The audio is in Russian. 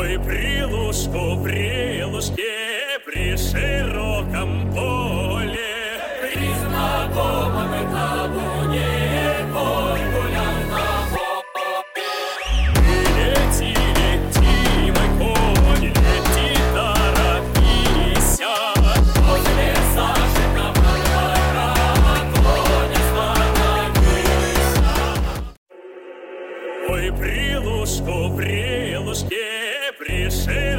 Ой, прилушку, прилушке, при широком поле, при знакомом табуне, ой, гулял на воле. Лети, лети, мой конь, лети, торопися, возле зажитого двора, коня становися. Ой, прилушку, прилушке, пришел